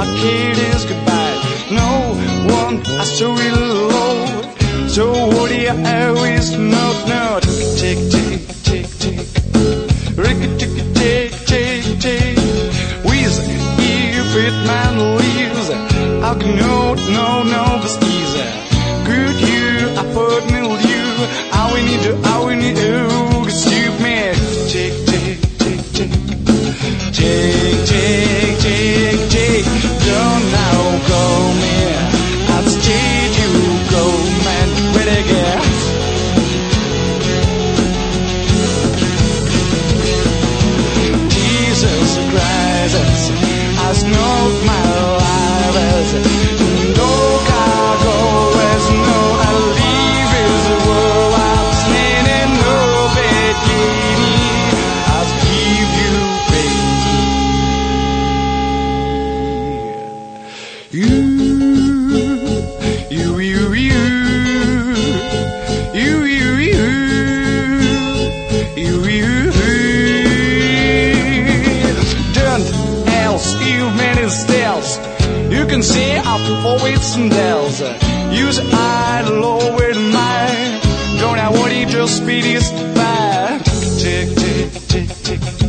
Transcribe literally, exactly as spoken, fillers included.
a kid is goodbye. No one I so will love. So what do you always not know? Tick, tick, tick, tick. Ricky, tick, tick, tick, tick. With if it man leaves, I can no, no, no, but easy. Good you, I put me with you. I will need you, I will need you. Stupid man. Tick, tick, tick, tick. Tick, tick, tick, tick. Don't now go, man. I'll stay you go, man. Where they get? Jesus Christ, I know my life as no God always know I leave is the world I'm standing no bed I'll give you baby you you you you you you you you you don't else you many styles you can see up always some dells use I lower mine don't I want it just speed is bad tick tick tick tick